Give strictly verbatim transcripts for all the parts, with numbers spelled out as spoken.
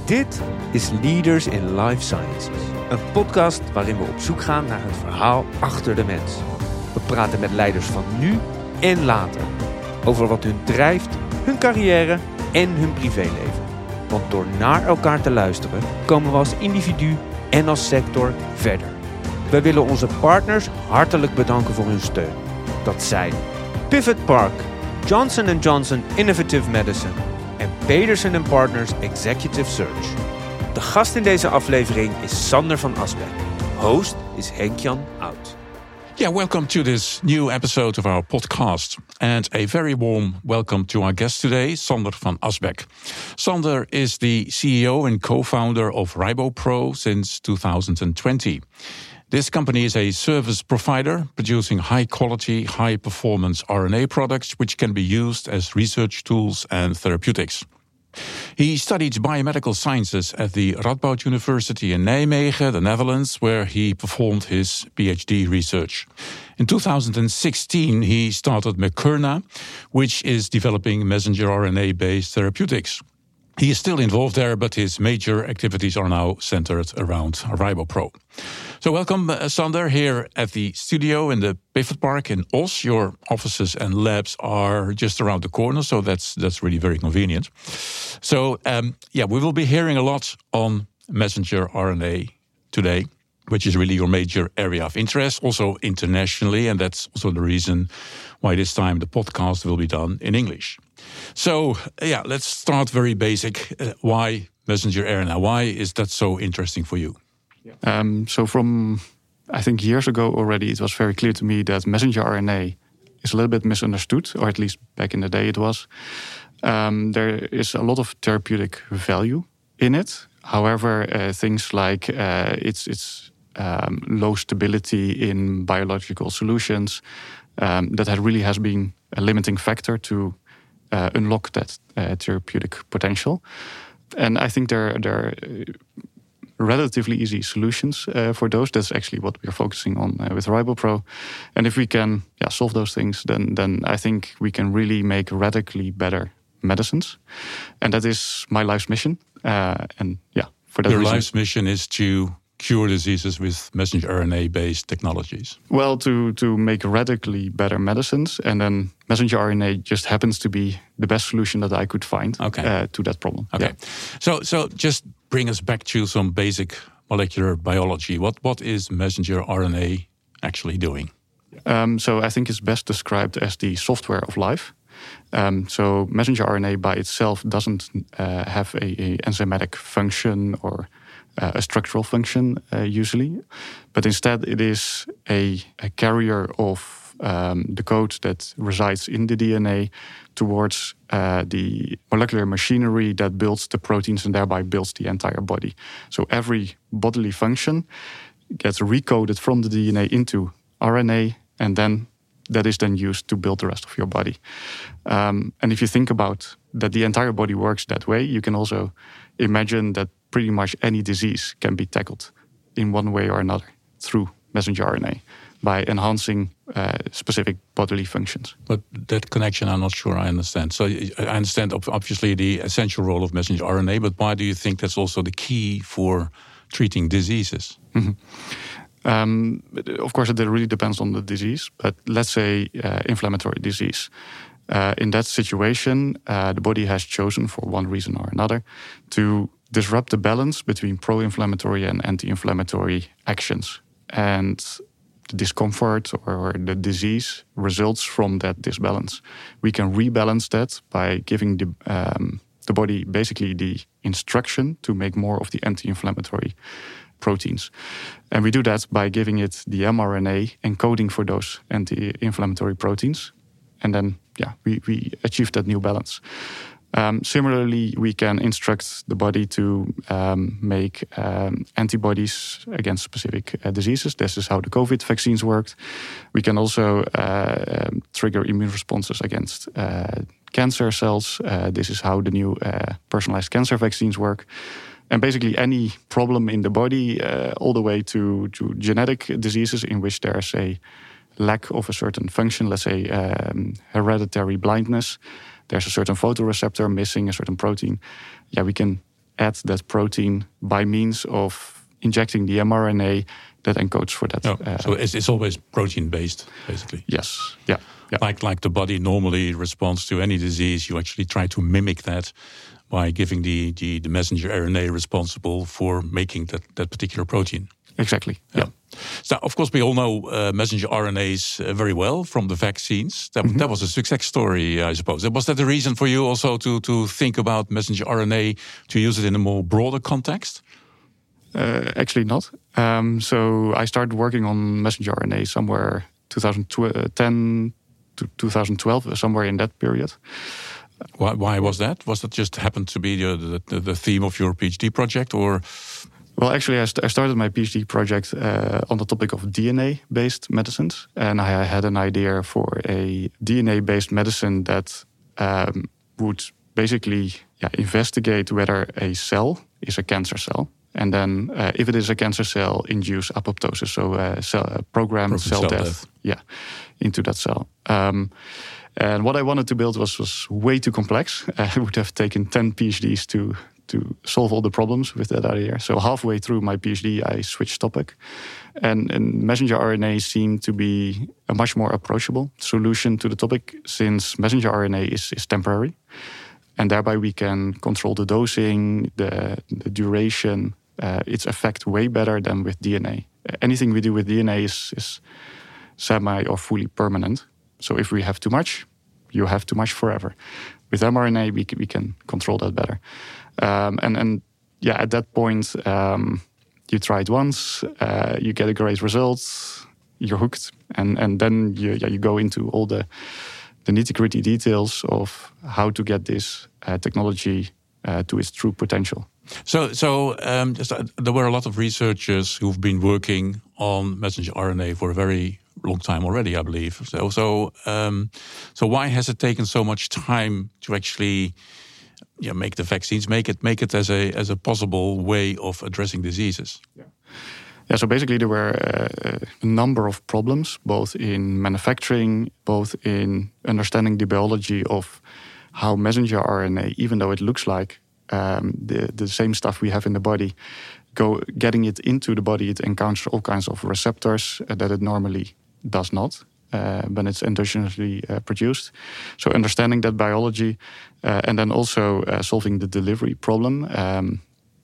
Dit is Leaders in Life Sciences, een podcast waarin we op zoek gaan naar het verhaal achter de mens. We praten met leiders van nu en later over wat hun drijft, hun carrière en hun privéleven. Want door naar elkaar te luisteren komen we als individu en als sector verder. Wij willen onze partners hartelijk bedanken voor hun steun. Dat zijn Pivot Park, Johnson and Johnson Innovative Medicine en Pedersen and Partners Executive Search. De gast in deze aflevering is Sander van Asbeck. Host is Henk-Jan Oud. Yeah, welcome to this new episode of our podcast. And a very warm welcome to our guest today, Sander van Asbeck. Sander is the C E O and co-founder of RiboPro since two thousand twenty. This company is a service provider producing high-quality, high-performance R N A products which can be used as research tools and therapeutics. He studied biomedical sciences at the Radboud University in Nijmegen, the Netherlands, where he performed his PhD research. In two thousand sixteen, he started Mecerna, which is developing messenger R N A-based therapeutics. He is still involved there, but his major activities are now centered around RiboPro. So welcome, uh, Sander, here at the studio in the Pivot Park in Os. Your offices and labs are just around the corner, so that's that's really very convenient. So, um, yeah, we will be hearing a lot on messenger R N A today, which is really your major area of interest, also internationally, and that's also the reason why this time the podcast will be done in English. So, yeah, let's start very basic. Uh, why messenger R N A? Why is that so interesting for you? Um, so from, I think years ago already, it was very clear to me that messenger R N A is a little bit misunderstood, or at least back in the day it was. Um, there is a lot of therapeutic value in it. However, uh, things like uh, its its um, low stability in biological solutions, um, that has really has been a limiting factor to uh, unlock that uh, therapeutic potential. And I think there there are relatively easy solutions uh, for those. That's actually what we're focusing on uh, with RiboPro. And if we can yeah, solve those things, then then I think we can really make radically better medicines. And that is my life's mission. Uh, and yeah, for that Your reason, life's mission is to cure diseases with messenger R N A-based technologies. Well, to to make radically better medicines, and then messenger R N A just happens to be the best solution that I could find Okay. uh, to that problem. Okay, Yeah. so so just bring us back to some basic molecular biology. What what is messenger R N A actually doing? Um, so I think it's best described as the software of life. Um, so messenger R N A by itself doesn't uh, have a, a enzymatic function or uh, a structural function uh, usually, but instead it is a, a carrier of um, the code that resides in the D N A towards uh, the molecular machinery that builds the proteins and thereby builds the entire body. So every bodily function gets recoded from the D N A into R N A, and then that is then used to build the rest of your body. Um, and if you think about that the entire body works that way, you can also imagine that pretty much any disease can be tackled in one way or another through messenger R N A by enhancing uh, specific bodily functions. But that connection, I'm not sure I understand. So I understand obviously the essential role of messenger R N A, but why do you think that's also the key for treating diseases? Mm-hmm. Um, of course, it really depends on the disease, but let's say uh, inflammatory disease. Uh, in that situation, uh, the body has chosen, for one reason or another, to disrupt the balance between pro-inflammatory and anti-inflammatory actions. And the discomfort or the disease results from that disbalance. We can rebalance that by giving the, um, the body basically the instruction to make more of the anti-inflammatory proteins. And we do that by giving it the mRNA encoding for those anti-inflammatory proteins. And then, yeah, we, we achieve that new balance. Um, similarly, we can instruct the body to um, make um, antibodies against specific uh, diseases. This is how the COVID vaccines worked. We can also uh, um, trigger immune responses against uh, cancer cells. Uh, this is how the new uh, personalized cancer vaccines work. And basically any problem in the body, uh, all the way to, to genetic diseases in which there's a lack of a certain function, let's say um, hereditary blindness, there's a certain photoreceptor missing, a certain protein. Yeah, we can add that protein by means of injecting the mRNA that encodes for that. Oh, uh, so it's, it's always protein-based, basically. Yes, yeah. yeah. Like like the body normally responds to any disease, you actually try to mimic that by giving the, the, the messenger R N A responsible for making that, that particular protein. Exactly, yeah. yeah. So, of course, we all know uh, messenger R N As uh, very well from the vaccines. That, mm-hmm. that was a success story, I suppose. Was that the reason for you also to, to think about messenger R N A, to use it in a more broader context? Uh, actually not. Um, so I started working on messenger R N A somewhere twenty ten to twenty twelve, somewhere in that period. Why, why was that? Was that just happened to be the, the, the theme of your PhD project, or? Well, actually, I, st- I started my PhD project uh, on the topic of D N A-based medicines, and I had an idea for a D N A-based medicine that um, would basically yeah, investigate whether a cell is a cancer cell, and then uh, if it is a cancer cell, induce apoptosis, so uh, cell, uh, programmed cell, cell death, death, yeah, into that cell. Um, and what I wanted to build was was way too complex. Uh, it would have taken ten PhDs to. to solve all the problems with that idea. So halfway through my PhD, I switched topic. And, and messenger R N A seemed to be a much more approachable solution to the topic, since messenger R N A is, is temporary. And thereby we can control the dosing, the, the duration, uh, its effect way better than with D N A. Anything we do with D N A is, is semi or fully permanent. So if we have too much, you have too much forever. With mRNA, we can, we can control that better. Um, and, and yeah, at that point, um, you try it once, uh, you get a great result, you're hooked. And, and then you, yeah, you go into all the, the nitty-gritty details of how to get this uh, technology uh, to its true potential. So, so um, just, uh, there were a lot of researchers who've been working on messenger R N A for a very long time already, I believe. So, so, um, so why has it taken so much time to actually, yeah, make the vaccines, make it, make it as a as a possible way of addressing diseases? Yeah. Yeah. So basically, there were uh, a number of problems, both in manufacturing, both in understanding the biology of how messenger R N A, even though it looks like um, the the same stuff we have in the body, go getting it into the body, it encounters all kinds of receptors uh, that it normally does not uh, when it's endogenously uh, produced. So understanding that biology uh, and then also uh, solving the delivery problem. Um,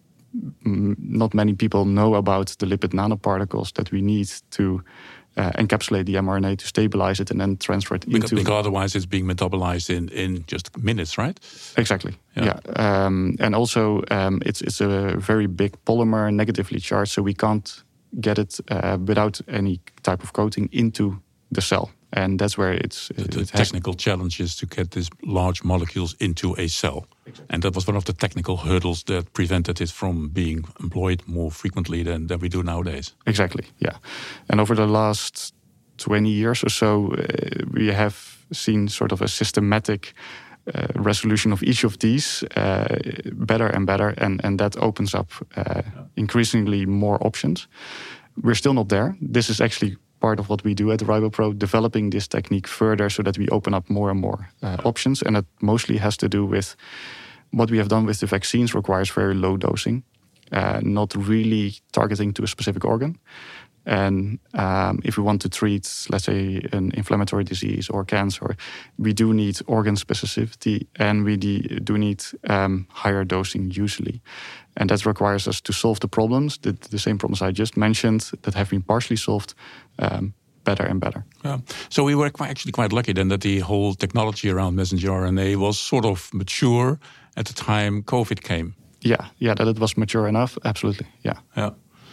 m- not many people know about the lipid nanoparticles that we need to uh, encapsulate the mRNA to stabilize it and then transfer it because, into... Because otherwise it's being metabolized in, in just minutes, right? Exactly, yeah. yeah. Um, and also um, it's, it's a very big polymer, negatively charged, so we can't get it uh, without any type of coating into the cell. And that's where it's... The, the it technical challenge is to get these large molecules into a cell. Exactly. And that was one of the technical hurdles that prevented it from being employed more frequently than, than we do nowadays. Exactly, yeah. And over the last twenty years or so, uh, we have seen sort of a systematic uh, resolution of each of these uh, better and better. And, and that opens up uh, yeah. increasingly more options. We're still not there. This is actually part of what we do at RiboPro, developing this technique further so that we open up more and more uh, options. And it mostly has to do with what we have done with the vaccines requires very low dosing, uh, not really targeting to a specific organ. And um, if we want to treat, let's say, an inflammatory disease or cancer, we do need organ specificity and we do need um, higher dosing usually. And that requires us to solve the problems, the, the same problems I just mentioned, that have been partially solved, um, better and better. Yeah. So we were quite, actually quite lucky then that the whole technology around messenger R N A was sort of mature at the time COVID came. Yeah, yeah, that it was mature enough, absolutely, yeah. Yeah.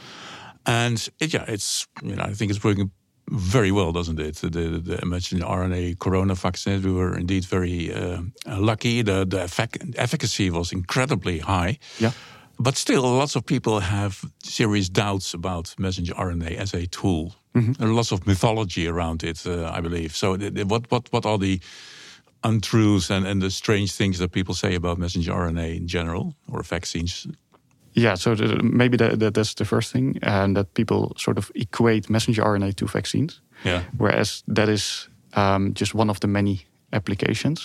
And it, yeah, it's, you know, I think it's working very well, doesn't it? The, the, the messenger R N A corona vaccine, we were indeed very uh, lucky. The, the effic- efficacy was incredibly high. Yeah. But still, lots of people have serious doubts about messenger R N A as a tool. Mm-hmm. There are lots of mythology around it, uh, I believe. So what, what, what are the untruths and, and the strange things that people say about messenger R N A in general, or vaccines? Yeah, so the, maybe that, that, that's the first thing, and that people sort of equate messenger R N A to vaccines. Yeah. Whereas that is um, just one of the many applications. Yeah.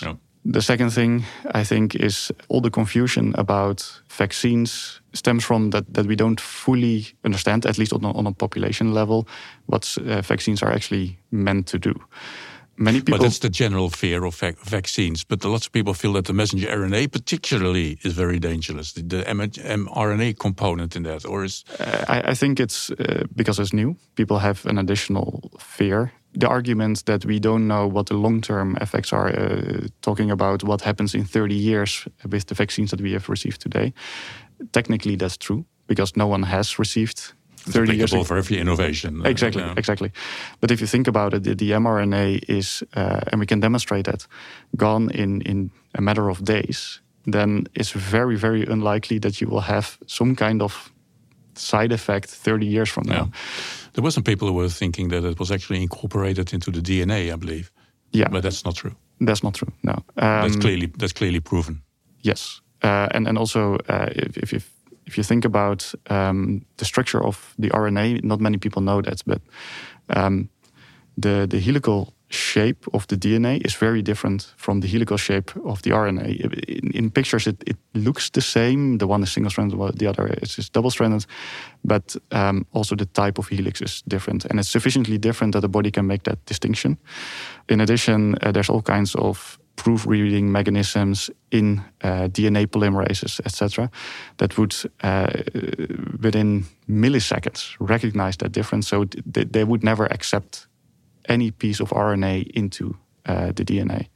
The second thing, I think, is all the confusion about vaccines stems from that, that we don't fully understand, at least on a, on a population level, what uh, vaccines are actually meant to do. Many people, but that's the general fear of vac- vaccines. But lots of people feel that the messenger R N A particularly is very dangerous. The, the mRNA component in that, or is uh, I, I think it's uh, because it's new. People have an additional fear. The argument that we don't know what the long-term effects are, uh, talking about what happens in thirty years with the vaccines that we have received today. Technically, that's true because no one has received thirty years ago. For every innovation. Exactly, uh, yeah. exactly. But if you think about it, the, the mRNA is, uh, and we can demonstrate that, gone in, in a matter of days, then it's very, very unlikely that you will have some kind of side effect thirty years from now. Yeah. There were some people who were thinking that it was actually incorporated into the D N A, I believe. Yeah. But that's not true. That's not true, no. Um, that's clearly that's clearly proven. Yes. Uh, and, and also, uh, if, if, if If you think about um, the structure of the R N A, not many people know that, but um, the, the helical shape of the D N A is very different from the helical shape of the R N A. In, in pictures, it, it looks the same. The one is single-stranded, the other is, is double-stranded. But um, also the type of helix is different. And it's sufficiently different that the body can make that distinction. In addition, uh, there's all kinds of proofreading mechanisms in uh, D N A polymerases, et cetera, that would, uh, within milliseconds, recognize that difference. So th- they would never accept any piece of R N A into uh, the D N A.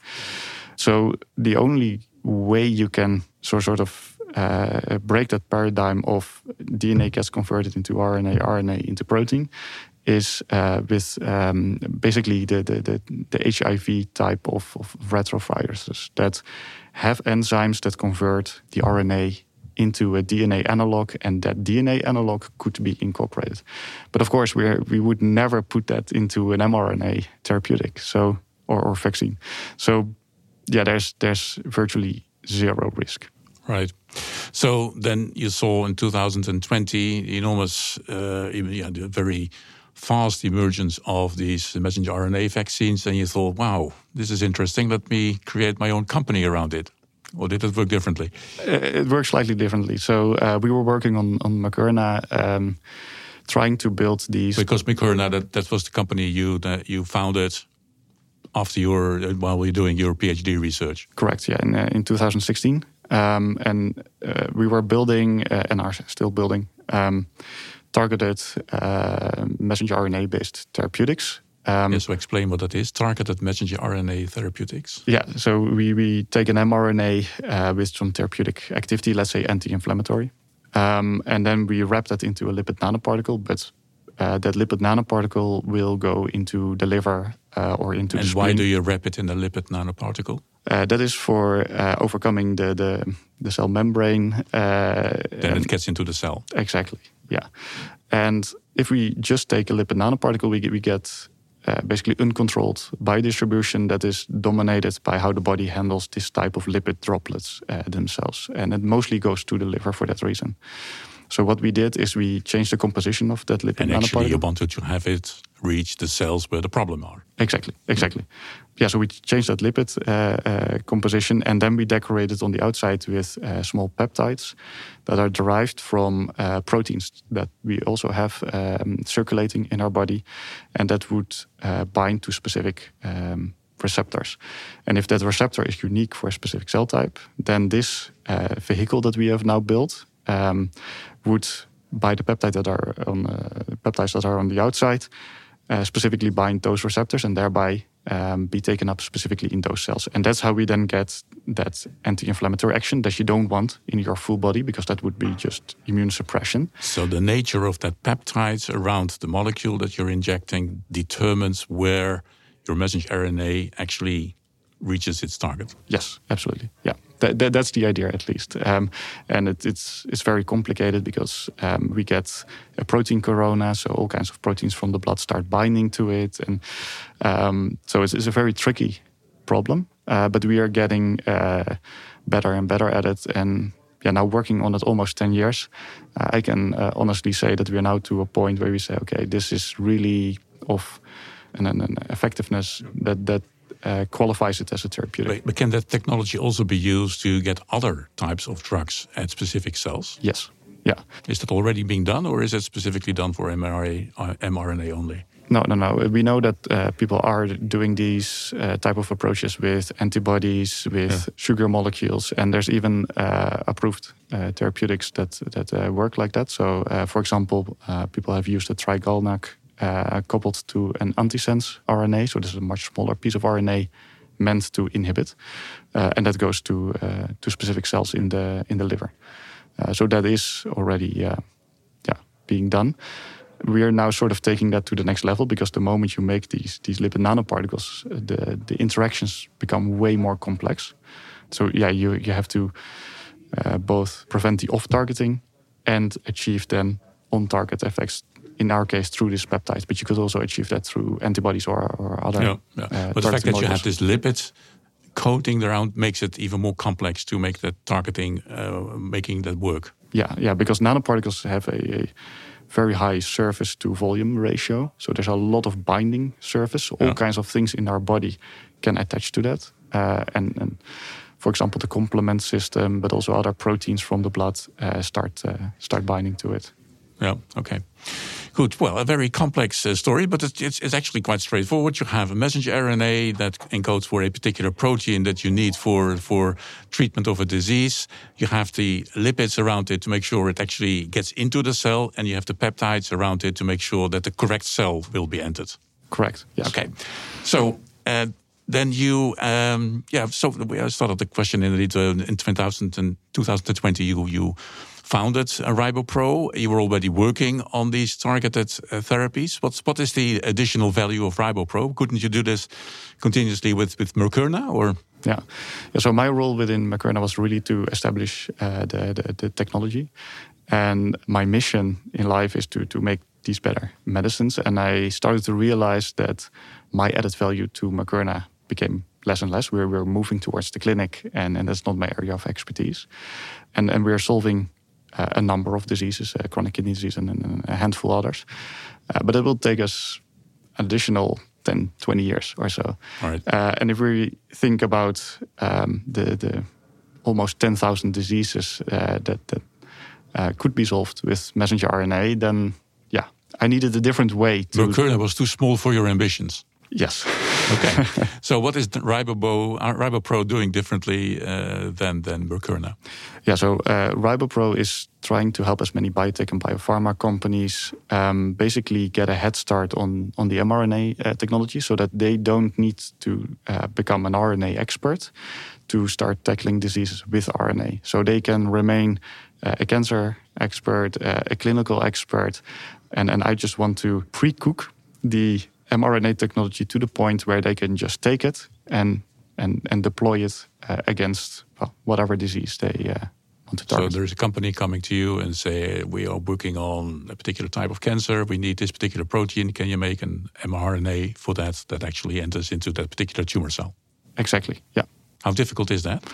So the only way you can so, sort of uh, break that paradigm of D N A gets converted into R N A, R N A into protein, is uh, with um, basically the, the, the, the H I V type of, of retroviruses that have enzymes that convert the R N A into a D N A analog, and that D N A analog could be incorporated. But of course, we we would never put that into an mRNA therapeutic, so or, or vaccine. So yeah, there's there's virtually zero risk. Right. So then you saw in two thousand twenty enormous, uh, yeah, the very fast emergence of these messenger R N A vaccines, and you thought, wow, this is interesting. Let me create my own company around it. Or did it work differently? Uh, it works slightly differently. So uh, we were working on, on Mucurna, um, trying to build these... Because Mucurna, that, that was the company you that you founded after your, while you were doing your PhD research. Correct, yeah, in, uh, in two thousand sixteen. Um, and uh, we were building, uh, and are still building, um, targeted uh, messenger R N A-based therapeutics. Um, yeah, so explain what that is, targeted messenger R N A therapeutics. Yeah, so we, we take an mRNA uh, with some therapeutic activity, let's say anti-inflammatory, um, and then we wrap that into a lipid nanoparticle, but uh, that lipid nanoparticle will go into the liver uh, or into and the spleen. And why do you wrap it in a lipid nanoparticle? Uh, that is for uh, overcoming the, the, the cell membrane. Uh, then it gets into the cell. Exactly, yeah. And if we just take a lipid nanoparticle, we get, we get uh, basically uncontrolled biodistribution that is dominated by how the body handles this type of lipid droplets uh, themselves. And it mostly goes to the liver for that reason. So what we did is we changed the composition of that lipid and nanoparticle. And actually you wanted to have it reach the cells where the problem are. Exactly, exactly. Yeah, so we changed that lipid uh, uh, composition, and then we decorated on the outside with uh, small peptides that are derived from uh, proteins that we also have um, circulating in our body, and that would uh, bind to specific um, receptors. And if that receptor is unique for a specific cell type, then this uh, vehicle that we have now built um, would, by the peptide that are on uh, peptides that are on the outside, uh, specifically bind those receptors and thereby um, be taken up specifically in those cells. And that's how we then get that anti-inflammatory action that you don't want in your full body, because that would be just immune suppression. So the nature of that peptides around the molecule that you're injecting determines where your messenger R N A actually reaches its target. Yes, absolutely. Yeah, that, that, that's the idea at least. Um, and it, it's it's very complicated because um, we get a protein corona, so all kinds of proteins from the blood start binding to it, and um, so it's, it's a very tricky problem. Uh, but we are getting uh, better and better at it, and yeah, now working on it almost ten years, uh, I can uh, honestly say that we are now to a point where we say, okay, this is really of an, an effectiveness that that uh, qualifies it as a therapeutic. But, but can that technology also be used to get other types of drugs at specific cells? Yes. Yeah. Is that already being done, or is it specifically done for M R A, uh, mRNA only? No, no, no. We know that uh, people are doing these uh, type of approaches with antibodies, with yeah. sugar molecules, and there's even uh, approved uh, therapeutics that that uh, work like that. So, uh, for example, uh, people have used a trigalnac uh, coupled to an antisense R N A. So this is a much smaller piece of R N A meant to inhibit, uh, and that goes to uh, to specific cells in the in the liver. Uh, so that is already uh, yeah being done. We are now sort of taking that to the next level, because the moment you make these these lipid nanoparticles, the the interactions become way more complex. So yeah, you you have to uh, both prevent the off-targeting and achieve then on-target effects. In our case, through these peptides, but you could also achieve that through antibodies or, or other. Yeah, yeah. Uh, but the fact that molecules. you have this lipid coating around makes it even more complex to make that targeting, uh, making that work. Yeah, yeah, because nanoparticles have a, a very high surface to volume ratio. So there's a lot of binding surface. All yeah. kinds of things in our body can attach to that. Uh, and, and for example, the complement system, but also other proteins from the blood uh, start uh, start binding to it. Yeah, okay. Good. Well, a very complex uh, story, but it's, it's, it's actually quite straightforward. You have a messenger R N A that encodes for a particular protein that you need for, for treatment of a disease. You have the lipids around it to make sure it actually gets into the cell, and you have the peptides around it to make sure that the correct cell will be entered. Correct. Yes. Okay. So uh, then you, um, yeah. So we started the question in in two thousand and twenty twenty. You you. founded uh, RiboPro. You were already working on these targeted uh, therapies. What's what is the additional value of RiboPro? Couldn't you do this continuously with with Mercurna, or? Yeah. yeah. So my role within Mercurna was really to establish uh, the, the the technology, and my mission in life is to to make these better medicines. And I started to realize that my added value to Mercurna became less and less. We're we're moving towards the clinic, and and that's not my area of expertise, and and we're solving Uh, a number of diseases, uh, chronic kidney disease and, and a handful others. Uh, but it will take us an additional ten, twenty years or so. All right. Uh, and if we think about um, the, the almost ten thousand diseases uh, that, that uh, could be solved with messenger R N A, then yeah, I needed a different way to... Mercurna was too small for your ambitions. Yes. Okay. So what is Ribo, uh, RiboPro doing differently uh, than, than Mercurna? Yeah, so uh, RiboPro is trying to help as many biotech and biopharma companies um, basically get a head start on, on the mRNA uh, technology, so that they don't need to uh, become an R N A expert to start tackling diseases with R N A. So they can remain uh, a cancer expert, uh, a clinical expert, and, and I just want to pre-cook the mRNA technology to the point where they can just take it and and, and deploy it uh, against well, whatever disease they uh, want to target. So there's a company coming to you and say, we are working on a particular type of cancer, we need this particular protein, can you make an mRNA for that that actually enters into that particular tumor cell? Exactly, yeah. How difficult is that?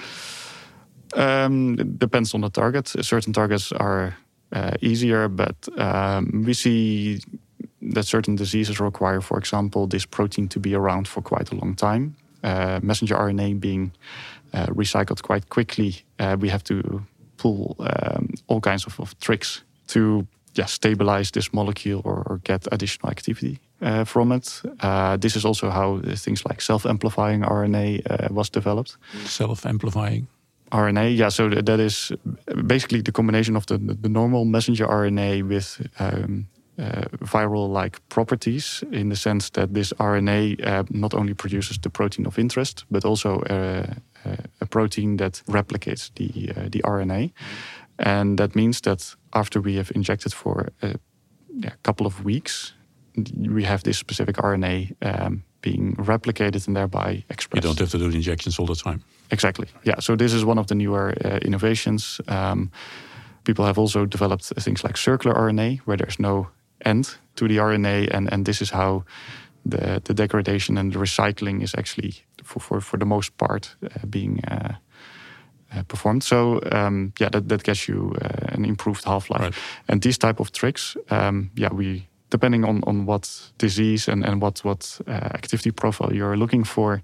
Um, it depends on the target. Certain targets are uh, easier, but um, we see that certain diseases require, for example, this protein to be around for quite a long time. Uh, messenger R N A being uh, recycled quite quickly, uh, we have to pull um, all kinds of, of tricks to yeah, stabilize this molecule or, or get additional activity uh, from it. Uh, this is also how things like self-amplifying R N A uh, was developed. Self-amplifying? R N A, yeah, so that is basically the combination of the, the normal messenger R N A with um, Uh, viral-like properties, in the sense that this R N A uh, not only produces the protein of interest, but also uh, uh, a protein that replicates the uh, the R N A. And that means that after we have injected for a, a couple of weeks, we have this specific R N A um, being replicated and thereby expressed. You don't have to do the injections all the time. Exactly, yeah. So this is one of the newer uh, innovations. Um, people have also developed things like circular R N A, where there's no end to the R N A, and, and this is how the, the degradation and the recycling is actually, for, for, for the most part, uh, being uh, uh, performed. So, um, yeah, that, that gets you uh, an improved half-life. Right. And these type of tricks, um, yeah, we, depending on, on what disease and, and what, what uh, activity profile you're looking for,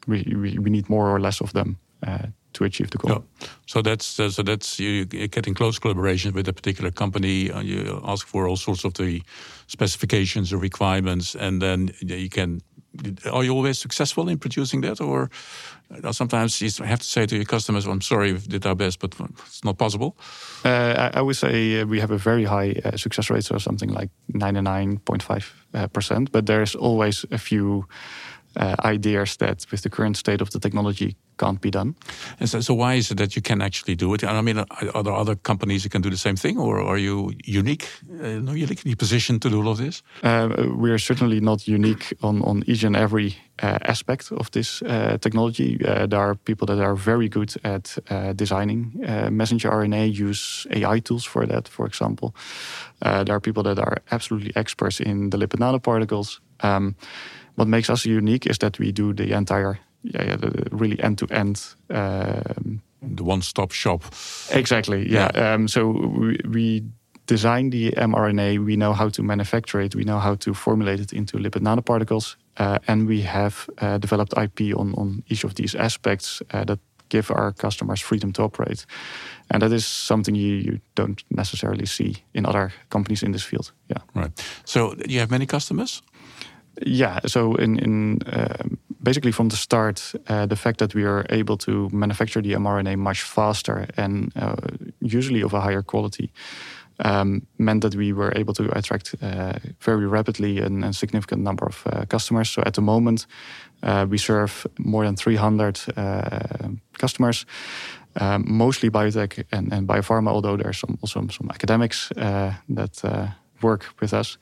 we, we we need more or less of them uh, to achieve the goal. Yeah. So that's uh, so that's you get in close collaboration with a particular company. Uh, you ask for all sorts of the specifications or requirements, and then you can. Are you always successful in producing that, or sometimes you have to say to your customers, "I'm sorry, we did our best, but it's not possible"? Uh, I, I would say we have a very high uh, success rate, so something like ninety-nine point five percent. But there's always a few uh, ideas that, with the current state of the technology, can't be done. And so, so why is it that you can actually do it? I mean, are there other companies that can do the same thing, or are you unique, uh, no, uniquely positioned to do all of this? Uh, we are certainly not unique on, on each and every uh, aspect of this uh, technology. Uh, there are people that are very good at uh, designing uh, messenger R N A, use A I tools for that, for example. Uh, there are people that are absolutely experts in the lipid nanoparticles. Um, what makes us unique is that we do the entire Yeah, yeah, the, the really end-to-end. Um, the one-stop shop. Exactly, yeah. yeah. Um, so we, we design the mRNA, we know how to manufacture it, we know how to formulate it into lipid nanoparticles, uh, and we have uh, developed I P on, on each of these aspects uh, that give our customers freedom to operate. And that is something you, you don't necessarily see in other companies in this field. Yeah. Right. So you have many customers? Yeah, so in, in uh, basically from the start, uh, the fact that we are able to manufacture the mRNA much faster and uh, usually of a higher quality um, meant that we were able to attract uh, very rapidly a, a significant number of uh, customers. So at the moment, uh, we serve more than three hundred uh, customers, um, mostly biotech and, and biopharma, although there are some, also some academics uh, that uh, work with us.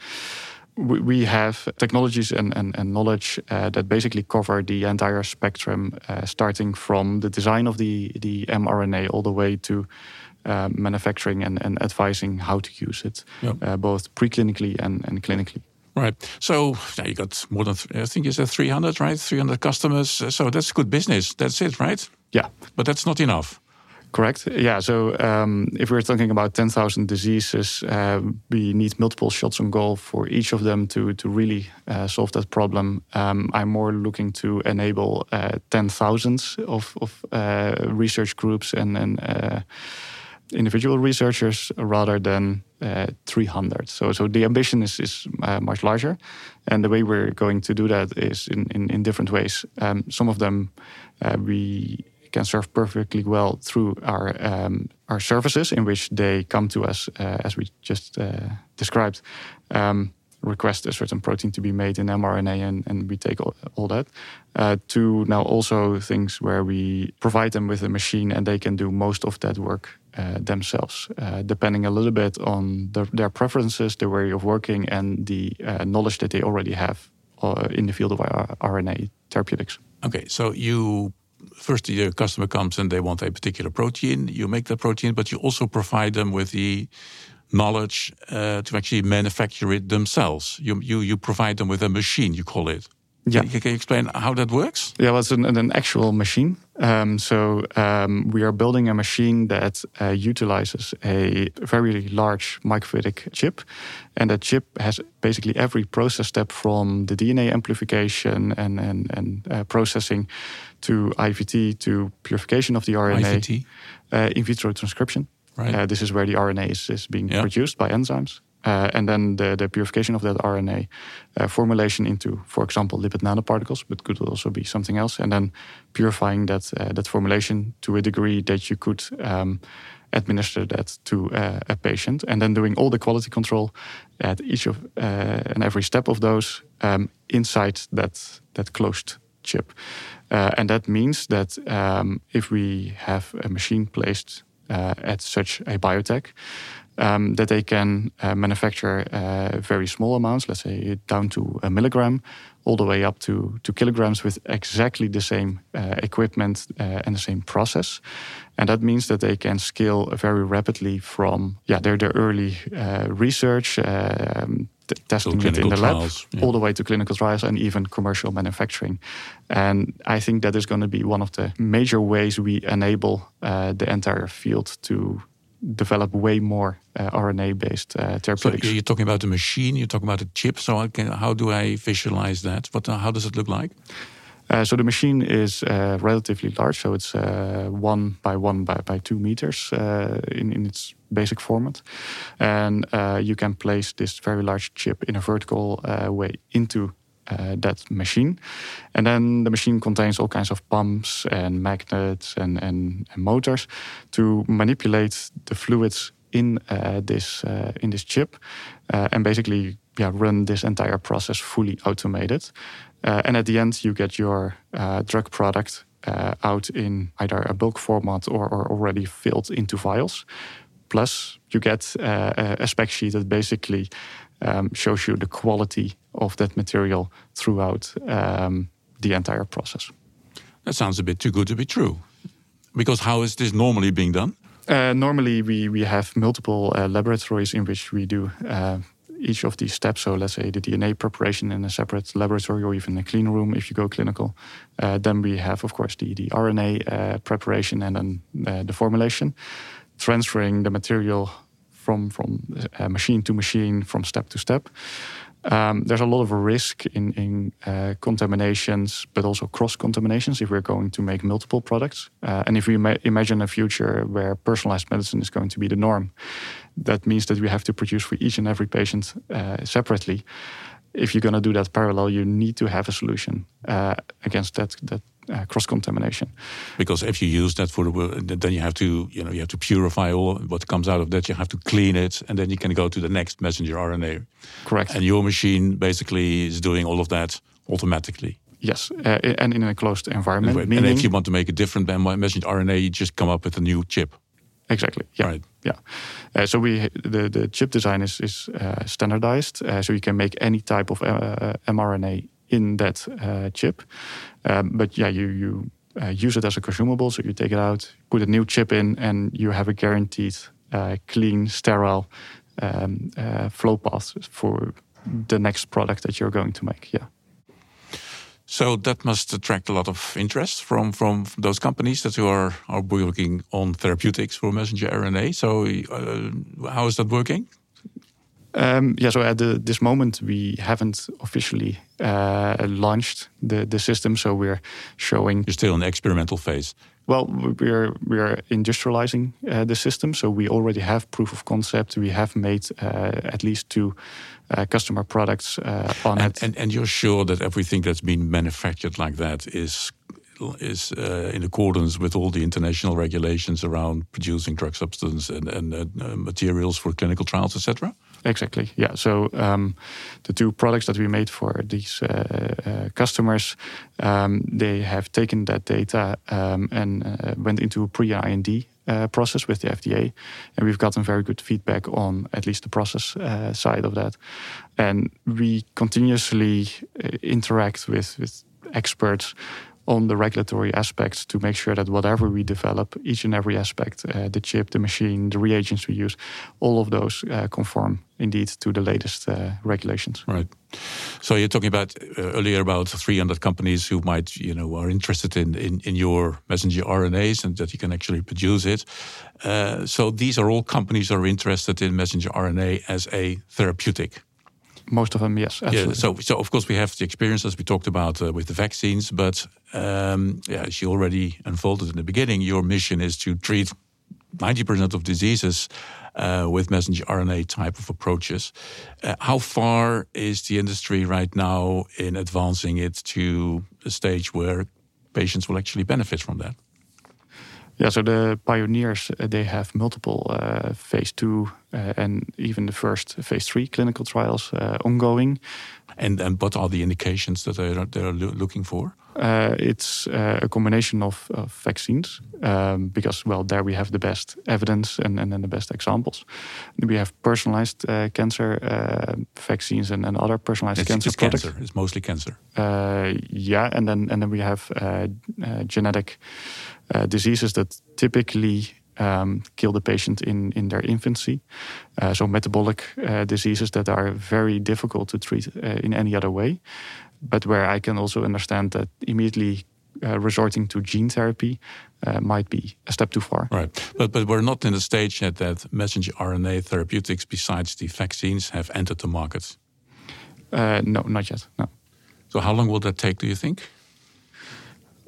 We have technologies and, and, and knowledge uh, that basically cover the entire spectrum, uh, starting from the design of the, the mRNA all the way to uh, manufacturing and, and advising how to use it, yep. uh, both preclinically and, and clinically. Right. So yeah, you got more than, I think you said three hundred, right? three hundred customers. So that's good business. That's it, right? Yeah. But that's not enough. Correct. Yeah. So um, if we're talking about ten thousand diseases, uh, we need multiple shots on goal for each of them to to really uh, solve that problem. Um, I'm more looking to enable uh, ten thousands of, of uh, research groups and, and uh, individual researchers rather than uh, three hundred. So so the ambition is, is uh, much larger. And the way we're going to do that is in, in, in different ways. Um, some of them uh, we... can serve perfectly well through our um, our services, in which they come to us, uh, as we just uh, described, um, request a certain protein to be made in mRNA, and, and we take all, all that. Uh, to now also things where we provide them with a machine and they can do most of that work uh, themselves, uh, depending a little bit on the, their preferences, their way of working, and the uh, knowledge that they already have uh, in the field of R N A therapeutics. Okay, so you... First, the customer comes and they want a particular protein. You make that protein, but you also provide them with the knowledge uh, to actually manufacture it themselves. You, you you provide them with a machine, you call it. Yeah. Can, can you explain how that works? Yeah, well, it's an, an actual machine. Um, so um, we are building a machine that uh, utilizes a very large microfluidic chip. And that chip has basically every process step from the D N A amplification and, and, and uh, processing to I V T to purification of the R N A. I V T? Uh, in vitro transcription. Right. Uh, this is where the R N A is, is being yeah. produced by enzymes. Uh, and then the, the purification of that R N A, uh, formulation into, for example, lipid nanoparticles, but could also be something else. And then purifying that uh, that formulation to a degree that you could um, administer that to uh, a patient. And then doing all the quality control at each of uh, and every step of those um, inside that, that closed chip. Uh, and that means that um, if we have a machine placed uh, at such a biotech, Um, that they can uh, manufacture uh, very small amounts, let's say down to a milligram, all the way up to, to kilograms with exactly the same uh, equipment uh, and the same process. And that means that they can scale very rapidly from yeah their, their early uh, research, uh, um, t- testing it in the lab, trials, yeah. all the way to clinical trials and even commercial manufacturing. And I think that is going to be one of the major ways we enable uh, the entire field to develop way more uh, R N A-based uh, therapeutics. So you're talking about the machine, you're talking about a chip. So I can, how do I visualize that? What, uh, how does it look like? Uh, so the machine is uh, relatively large, so it's uh, one by one by, by two meters uh, in, in its basic format. And uh, you can place this very large chip in a vertical uh, way into uh, that machine. And then the machine contains all kinds of pumps and magnets and, and, and motors to manipulate the fluids in uh, this uh, in this chip uh, and basically yeah, run this entire process fully automated. Uh, and at the end, you get your uh, drug product uh, out in either a bulk format or, or already filled into vials. Plus, you get uh, a spec sheet that basically um, shows you the quality of that material throughout um, the entire process. That sounds a bit too good to be true. Because how is this normally being done? Uh, normally, we, we have multiple uh, laboratories in which we do uh, each of these steps. So let's say the D N A preparation in a separate laboratory or even a clean room if you go clinical. Uh, then we have, of course, the, the R N A uh, preparation and then uh, the formulation, transferring the material from, from uh, machine to machine, from step to step. Um, there's a lot of risk in, in uh, contaminations, but also cross-contaminations if we're going to make multiple products. Uh, and if we ma- imagine a future where personalized medicine is going to be the norm, that means that we have to produce for each and every patient uh, separately. If you're going to do that parallel, you need to have a solution uh, against that that uh, cross-contamination. Because if you use that for the, then you have to, you know, you have to purify all what comes out of that. You have to clean it, and then you can go to the next messenger R N A. Correct. And your machine basically is doing all of that automatically. Yes, uh, and in a closed environment. And, meaning, and if you want to make a different messenger R N A, you just come up with a new chip. Exactly. Yeah. Right. Yeah. Uh, so we the, the chip design is is uh, standardized, uh, so you can make any type of uh, mRNA in that uh, chip. Um, but yeah, you you uh, use it as a consumable. So you take it out, put a new chip in, and you have a guaranteed uh, clean, sterile um, uh, flow path for the next product that you're going to make. Yeah. So that must attract a lot of interest from, from those companies that are, are working on therapeutics for messenger R N A. So uh, how is that working? Um, yeah, so at the, this moment, we haven't officially uh, launched the, the system. So we're showing... You're still in the experimental phase. Well, we're we're industrializing uh, the system. So we already have proof of concept. We have made uh, at least two uh, customer products uh, on and, it. And, and you're sure that everything that's been manufactured like that is is uh, in accordance with all the international regulations around producing drug substance and, and uh, materials for clinical trials, et cetera? Exactly. Yeah. So um, the two products that we made for these uh, uh, customers, um, they have taken that data um, and uh, went into a pre-I N D uh, process with the F D A, and we've gotten very good feedback on at least the process uh, side of that. And we continuously uh, interact with with experts on the regulatory aspects to make sure that whatever we develop, each and every aspect, uh, the chip, the machine, the reagents we use, all of those uh, conform indeed to the latest uh, regulations. Right. So you're talking about uh, earlier about three hundred companies who might, you know, are interested in, in, in your messenger R N As and that you can actually produce it. Uh, so these are all companies that are interested in messenger R N A as a therapeutic. Most of them, yes. Absolutely. Yeah, so, so of course we have the experience as we talked about uh, with the vaccines, but um, yeah, as you already unfolded in the beginning, your mission is to treat ninety percent of diseases uh, with messenger R N A type of approaches. Uh, how far is the industry right now in advancing it to a stage where patients will actually benefit from that? Yeah, so the pioneers, uh, they have multiple uh, phase two uh, and even the first phase three clinical trials uh, ongoing. And and what are the indications that they're, they're looking for? Uh, it's uh, a combination of, of vaccines um, because, well, there we have the best evidence and, and then the best examples. We have personalized uh, cancer uh, vaccines and, and other personalized it's, cancer it's products. Cancer. It's mostly cancer. Uh, yeah, and then and then we have uh, uh, genetic uh, diseases that typically um, kill the patient in, in their infancy. Uh, so metabolic uh, diseases that are very difficult to treat uh, in any other way, but where I can also understand that immediately uh, resorting to gene therapy uh, might be a step too far. Right, but but we're not in the stage yet that messenger R N A therapeutics, besides the vaccines, have entered the market. Uh, no, not yet. No. So how long will that take, do you think?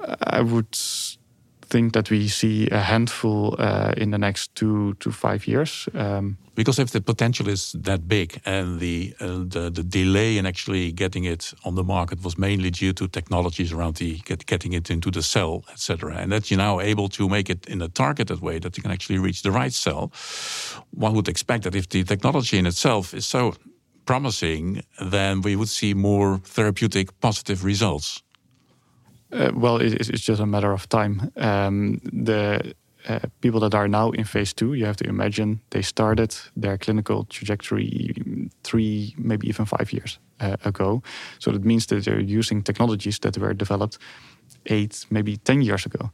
I would think that we see a handful uh, in the next two to five years. Um, because if the potential is that big and the, uh, the the delay in actually getting it on the market was mainly due to technologies around the get, getting it into the cell, et cetera, and that you're now able to make it in a targeted way that you can actually reach the right cell, one would expect that if the technology in itself is so promising, then we would see more therapeutic positive results. Uh, well, it, it's just a matter of time. Um, the uh, people that are now in phase two, you have to imagine they started their clinical trajectory three, maybe even five years uh, ago. So that means that they're using technologies that were developed eight, maybe ten years ago.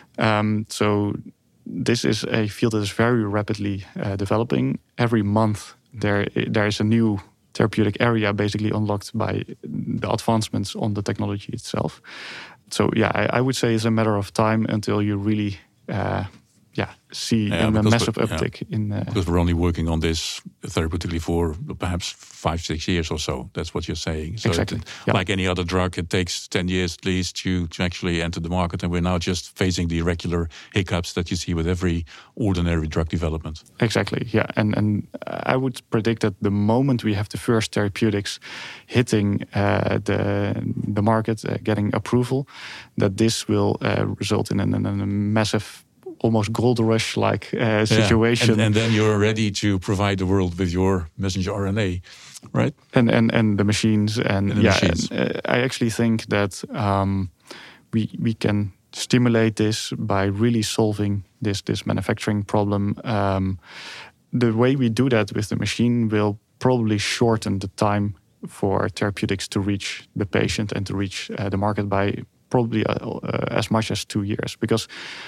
Um, so this is a field that is very rapidly uh, developing. Every month there there is a new therapeutic area basically unlocked by the advancements on the technology itself. So yeah, I, I would say it's a matter of time until you really, uh, yeah, see yeah, a massive yeah. uptick in. Uh, because we're only working on this therapeutically for perhaps five, six years or so. That's what you're saying. So exactly. It, yeah. Like any other drug, it takes ten years at least to to actually enter the market, and we're now just facing the regular hiccups that you see with every ordinary drug development. Exactly. Yeah, and and I would predict that the moment we have the first therapeutics hitting uh, the the market, uh, getting approval, that this will uh, result in, in, in a massive, almost gold rush like uh, situation. Yeah. And, and then you're ready to provide the world with your messenger R N A, right? And and and the machines and, and the yeah, machines. And, uh, I actually think that um, we we can stimulate this by really solving this this manufacturing problem. Um, the way we do that with the machine will probably shorten the time for therapeutics to reach the patient and to reach uh, the market by probably uh, uh, as much as two years. Because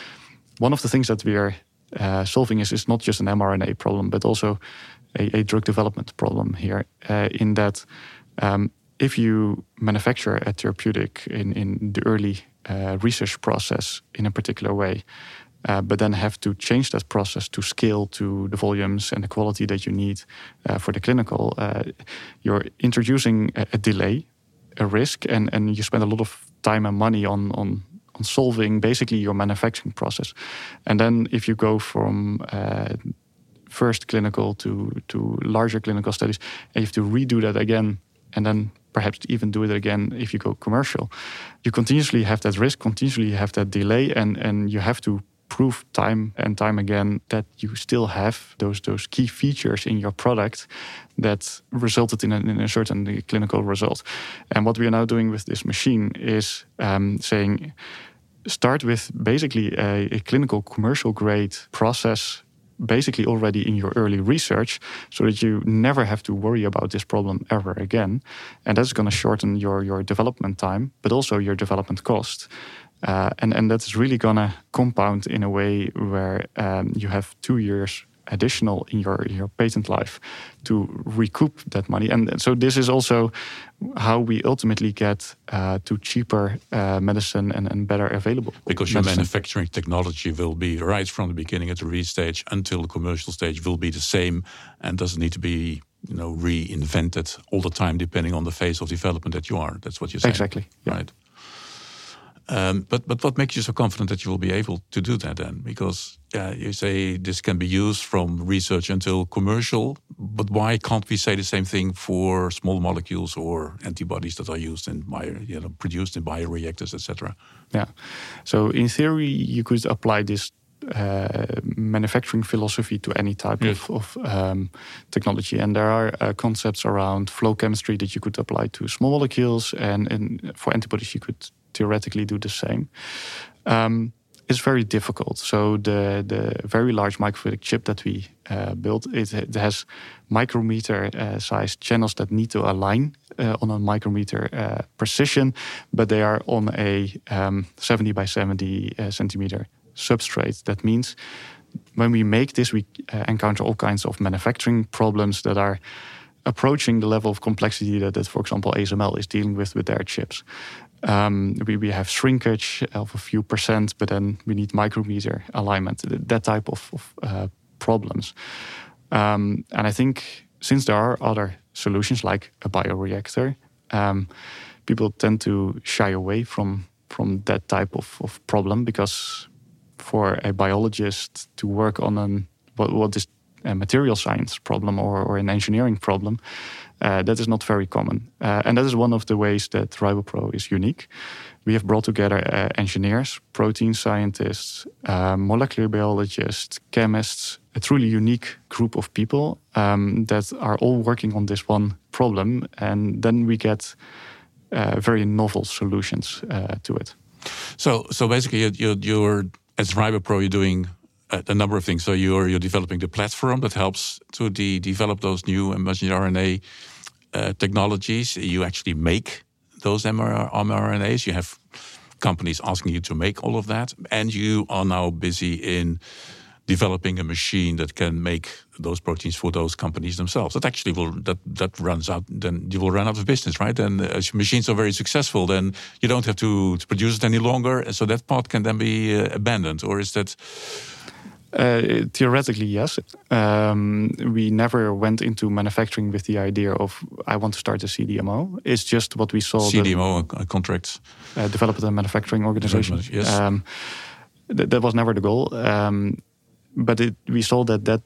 one of the things that we are uh, solving is, is not just an mRNA problem, but also a, a drug development problem here, uh, in that um, if you manufacture a therapeutic in, in the early uh, research process in a particular way, uh, but then have to change that process to scale to the volumes and the quality that you need uh, for the clinical, uh, you're introducing a, a delay, a risk, and, and you spend a lot of time and money on, on on solving basically your manufacturing process. And then if you go from uh, first clinical to, to larger clinical studies, and you have to redo that again, and then perhaps even do it again if you go commercial, you continuously have that risk, continuously have that delay, and, and you have to prove time and time again that you still have those those key features in your product that resulted in a, in a certain clinical result. And what we are now doing with this machine is um, saying, start with basically a, a clinical commercial grade process basically already in your early research, so that you never have to worry about this problem ever again. And that's going to shorten your, your development time, but also your development cost. Uh, and, and that's really going to compound in a way where um, you have two years additional in your, your patent life to recoup that money. And so this is also how we ultimately get uh, to cheaper uh, medicine and, and better available Because your medicine. manufacturing technology will be right from the beginning at the research stage until the commercial stage will be the same and doesn't need to be, you know, reinvented all the time depending on the phase of development that you are. That's what you're saying. Exactly. Yeah. Right. Um, but but what makes you so confident that you will be able to do that then? Because yeah, you say this can be used from research until commercial, but why can't we say the same thing for small molecules or antibodies that are used in bio, you know, produced in bioreactors, et cetera? Yeah. So in theory, you could apply this uh, manufacturing philosophy to any type Yes. of, of um, technology, and there are uh, concepts around flow chemistry that you could apply to small molecules, and, and for antibodies you could theoretically do the same. Um, it's very difficult. So the the very large microfluidic chip that we uh, built, it, it has micrometer uh, sized channels that need to align uh, on a micrometer uh, precision, but they are on a um, seventy by seventy uh, centimeter substrate. That means when we make this, we uh, encounter all kinds of manufacturing problems that are approaching the level of complexity that, that for example, A S M L is dealing with with their chips. Um, we, we have shrinkage of a few percent, but then we need micrometer alignment, that type of, of uh, problems. Um, and I think since there are other solutions like a bioreactor, um, people tend to shy away from from that type of, of problem, because for a biologist to work on an what, what is a material science problem or, or an engineering problem, uh, that is not very common. Uh, and that is one of the ways that RiboPro is unique. We have brought together uh, engineers, protein scientists, uh, molecular biologists, chemists, a truly unique group of people um, that are all working on this one problem. And then we get uh, very novel solutions uh, to it. So, so basically, you're, you're, you're as RiboPro, you're doing a, a number of things. So you're you're developing the platform that helps to de develop those new messenger R N A uh, technologies. You actually make those mRNAs. You have companies asking you to make all of that, and you are now busy in developing a machine that can make those proteins for those companies themselves. That actually will that that runs out. Then you will run out of business, right? And as machines are very successful, then you don't have to, to produce it any longer, and so that part can then be uh, abandoned. Or is that? Uh, theoretically, yes. Um, we never went into manufacturing with the idea of I want to start a C D M O. It's just what we saw. C D M O the, contracts, uh, development and manufacturing organization. Yes, um, th that was never the goal. Um, But it, we saw that that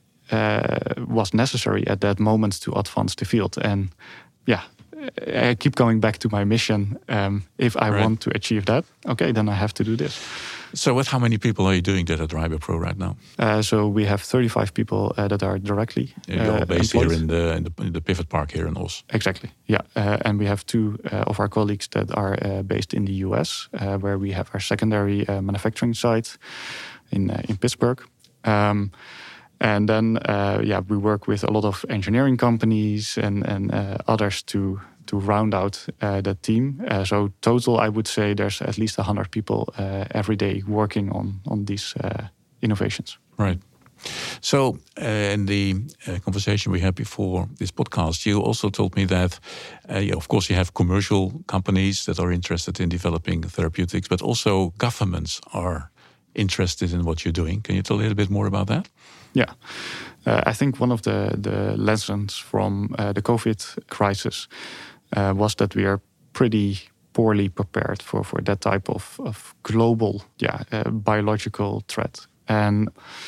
uh, was necessary at that moment to advance the field. And yeah, I keep going back to my mission. Um, if I right. want to achieve that, okay, then I have to do this. So with how many people are you doing that at RiboPro right now? Uh, so we have thirty-five people uh, that are directly yeah, You're all uh, based employed. here in the, in the in the Pivot Park here in Os. Exactly, yeah. Uh, and we have two uh, of our colleagues that are uh, based in the U S, uh, where we have our secondary uh, manufacturing site in uh, in Pittsburgh. Um, and then, uh, yeah, we work with a lot of engineering companies and and uh, others to to round out uh, that team. Uh, so total, I would say there's at least a hundred people uh, every day working on on these uh, innovations. Right. So uh, in the uh, conversation we had before this podcast, you also told me that, uh, yeah, of course, you have commercial companies that are interested in developing therapeutics, but also governments are interested in what you're doing. Can you tell a little bit more about that? Yeah. Uh, I think one of the, the lessons from uh, the COVID crisis uh, was that we are pretty poorly prepared for, for that type of, of global yeah, uh, biological threat. And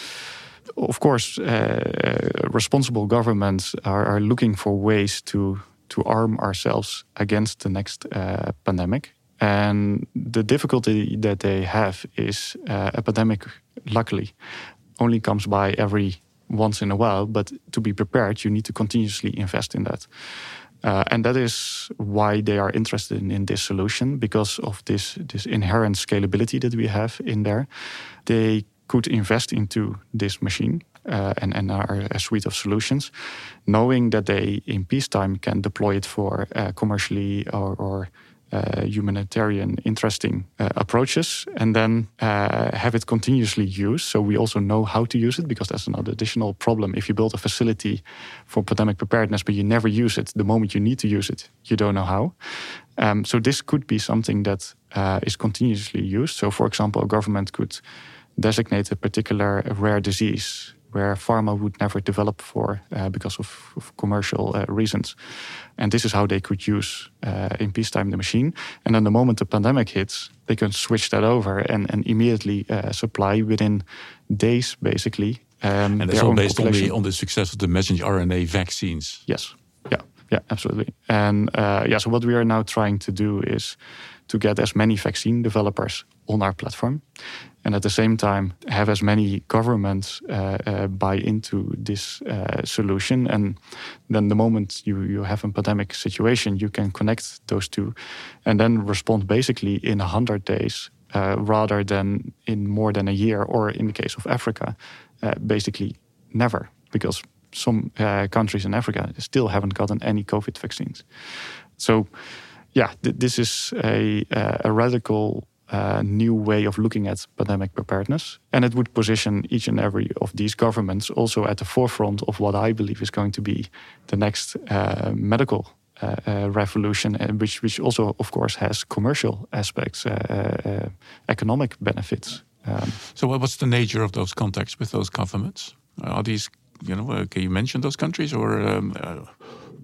of course, uh, responsible governments are, are looking for ways to, to arm ourselves against the next uh, pandemic. And the difficulty that they have is uh, a pandemic, luckily, only comes by every once in a while. But to be prepared, you need to continuously invest in that. Uh, and that is why they are interested in, in this solution, because of this, this inherent scalability that we have in there. They could invest into this machine uh, and, and our a suite of solutions, knowing that they, in peacetime, can deploy it for uh, commercially or, or Uh, humanitarian interesting uh, approaches, and then uh, have it continuously used. So we also know how to use it, because that's another additional problem. If you build a facility for pandemic preparedness, but you never use it, the moment you need to use it, you don't know how. Um, so this could be something that uh, is continuously used. So for example, a government could designate a particular rare disease where pharma would never develop for uh, because of, of commercial uh, reasons. And this is how they could use uh, in peacetime the machine. And then the moment the pandemic hits, they can switch that over and, and immediately uh, supply within days, basically. Um, and that's all based on the, on the success of the messenger R N A vaccines. Yes, yeah, yeah, absolutely. And uh, yeah, so what we are now trying to do is to get as many vaccine developers on our platform, and at the same time have as many governments uh, uh, buy into this uh, solution. And then the moment you, you have a pandemic situation, you can connect those two and then respond basically in one hundred days uh, rather than in more than a year, or in the case of Africa, uh, basically never, because some uh, countries in Africa still haven't gotten any COVID vaccines. So yeah, th this is a, uh, a radical uh, new way of looking at pandemic preparedness. And it would position each and every of these governments also at the forefront of what I believe is going to be the next uh, medical uh, uh, revolution, and which, which also, of course, has commercial aspects, uh, uh, economic benefits. Um, so what's the nature of those contacts with those governments? Are these, you know, uh, can you mention those countries, or um, uh,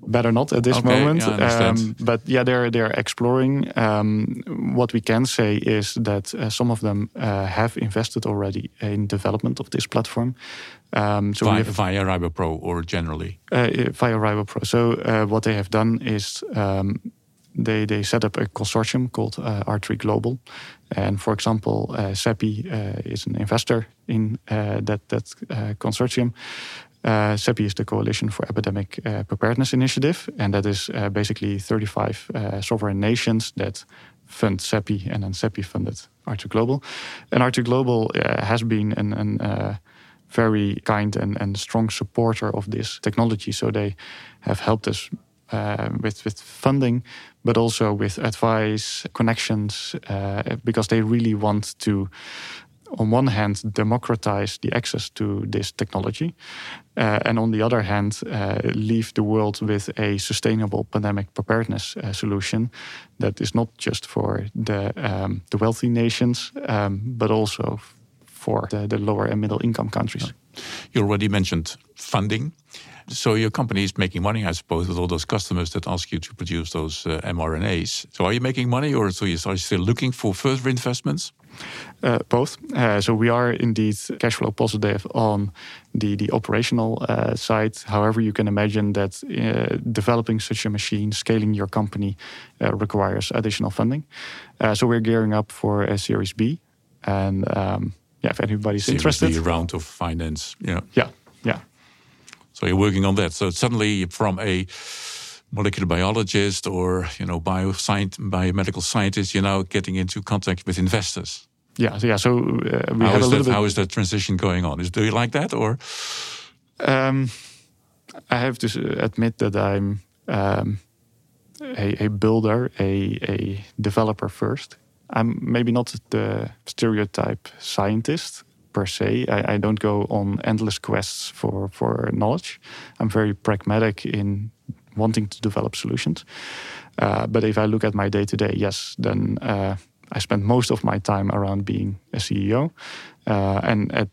better not at this okay, moment. Yeah, I understand. Um, but yeah, they're they're exploring. Um, what we can say is that uh, some of them uh, have invested already in development of this platform. Um, so via, we have, via RiboPro or generally? Uh, via RiboPro. So uh, what they have done is um, they they set up a consortium called uh, R three Global, and for example, uh, CEPI uh, is an investor in uh, that that uh, consortium. Uh, CEPI is the Coalition for Epidemic uh, Preparedness Initiative, and that is uh, basically thirty-five uh, sovereign nations that fund CEPI, and then CEPI funded R three Global. And R three Global uh, has been an, an uh, very kind and, and strong supporter of this technology. So they have helped us uh, with, with funding, but also with advice, connections, uh, because they really want to, on one hand, democratize the access to this technology, uh, and on the other hand, uh, leave the world with a sustainable pandemic preparedness uh, solution that is not just for the um, the wealthy nations, um, but also for the, the lower and middle income countries. You already mentioned funding. So your company is making money, I suppose, with all those customers that ask you to produce those uh, mRNAs. So are you making money, or so you, are you still looking for further investments? Uh, both. Uh, so we are indeed cash flow positive on the, the operational uh, side. However, you can imagine that uh, developing such a machine, scaling your company, uh, requires additional funding. Uh, so we're gearing up for a Series B. And um, yeah, if anybody's Series interested. B round of finance. Yeah. Yeah, yeah. So you're working on that. So suddenly from a molecular biologist or, you know, bioscience, biomedical scientist, you're now getting into contact with investors. Yeah, so yeah. So uh, we how had is a little that, bit. How is that transition going on? Is do you like that, or? Um, I have to admit that I'm um, a, a builder, a, a developer first. I'm maybe not the stereotype scientist per se. I, I don't go on endless quests for, for knowledge. I'm very pragmatic in wanting to develop solutions. Uh, but if I look at my day-to-day, yes, then uh, I spend most of my time around being a C E O. Uh, and at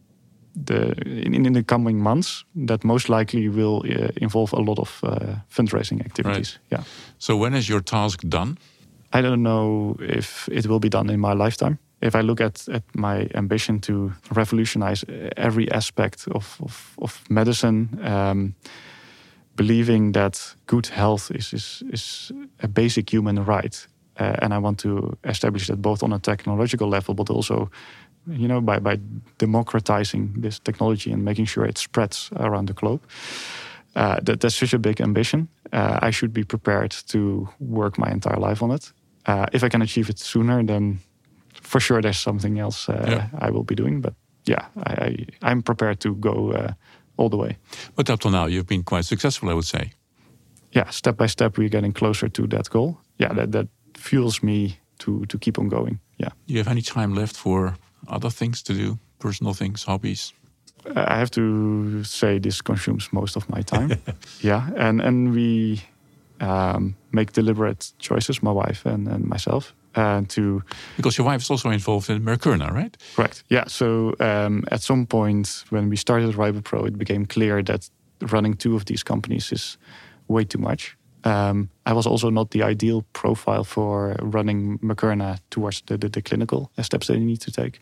the in, in the coming months, that most likely will uh, involve a lot of uh, fundraising activities. Right. Yeah. So when is your task done? I don't know if it will be done in my lifetime. If I look at, at my ambition to revolutionize every aspect of, of, of medicine, um, believing that good health is, is, is a basic human right. Uh, and I want to establish that both on a technological level, but also, you know, by, by democratizing this technology and making sure it spreads around the globe. Uh, that, that's such a big ambition. Uh, I should be prepared to work my entire life on it. Uh, if I can achieve it sooner, then for sure there's something else uh, yeah. I will be doing. But yeah, I, I, I'm prepared to go uh, all the way. But up till now, you've been quite successful, I would say. Yeah, step by step, we're getting closer to that goal. Yeah, that, that fuels me to, to keep on going. Yeah. Do you have any time left for other things to do, personal things, hobbies? I have to say this consumes most of my time. yeah, and and we um, make deliberate choices, my wife and, and myself, uh, to because your wife is also involved in Mercurna, right? Correct. Yeah. So um, at some point when we started RiboPro, it became clear that running two of these companies is way too much. Um, I was also not the ideal profile for running Mercurna towards the, the, the clinical steps that you need to take.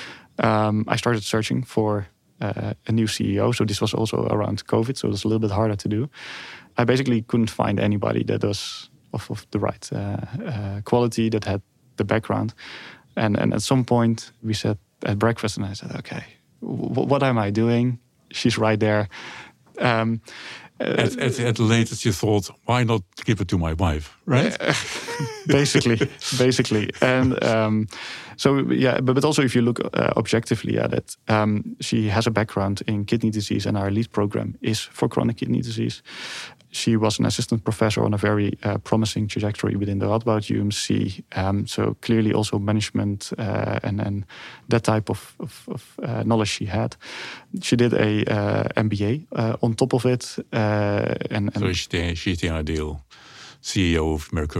Um, I started searching for Uh, a new C E O. So this was also around COVID, so it was a little bit harder to do. I basically couldn't find anybody that was of, of the right uh, uh, quality, that had the background. And, and at some point we sat at breakfast and I said, okay, w- what am I doing? She's right there. Um, At, at, at the latest, you thought, why not give it to my wife, right? basically, basically. And um, so, yeah, but, but also if you look uh, objectively at it, um, she has a background in kidney disease and our lead program is for chronic kidney disease. She was an assistant professor on a very uh, promising trajectory within the Radboud U M C. Um, so clearly also management uh, and, and that type of, of, of uh, knowledge she had. She did a uh, M B A uh, on top of it. Uh, and, and so she's the, she's the ideal C E O of Mercurna.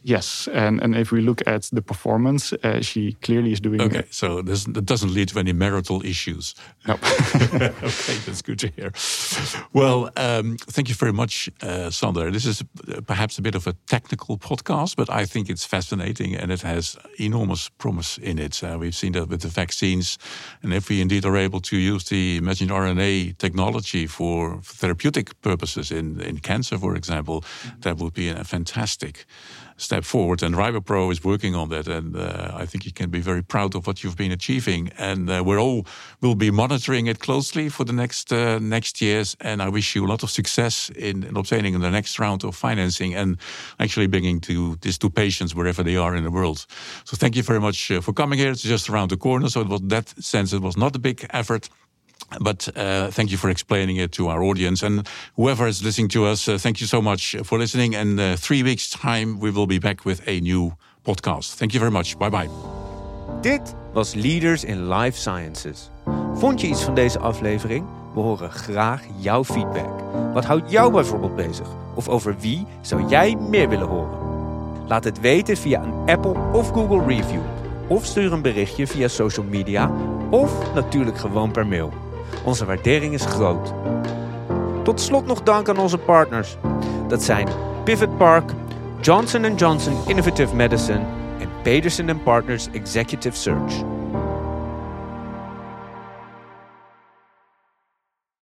Yes, and, and if we look at the performance, uh, she clearly is doing... Okay, so this, that doesn't lead to any marital issues. No. Okay, that's good to hear. Well, um, thank you very much, uh, Sander. This is perhaps a bit of a technical podcast, but I think it's fascinating and it has enormous promise in it. Uh, we've seen that with the vaccines, and if we indeed are able to use the messenger R N A technology for therapeutic purposes in, in cancer, for example, that would be a fantastic step forward, and RiboPro is working on that, and uh, I think you can be very proud of what you've been achieving, and uh, we're all will be monitoring it closely for the next uh, next years, and I wish you a lot of success in, in obtaining the next round of financing and actually bringing to this to patients wherever they are in the world. So thank you very much uh, for coming here. It's just around the corner, so it was that sense it was not a big effort. But uh, thank you for explaining it to our audience. And whoever is listening to us, uh, thank you so much for listening. And uh, three weeks' time, we will be back with a new podcast. Thank you very much. Bye-bye. Dit was Leaders in Life Sciences. Vond je iets van deze aflevering? We horen graag jouw feedback. Wat houdt jou bijvoorbeeld bezig? Of over wie zou jij meer willen horen? Laat het weten via een Apple of Google review. Of stuur een berichtje via social media. Of natuurlijk gewoon per mail. Onze waardering is groot. Tot slot nog dank aan onze partners. Dat zijn Pivot Park, Johnson and Johnson Innovative Medicine en Pedersen and Partners Executive Search.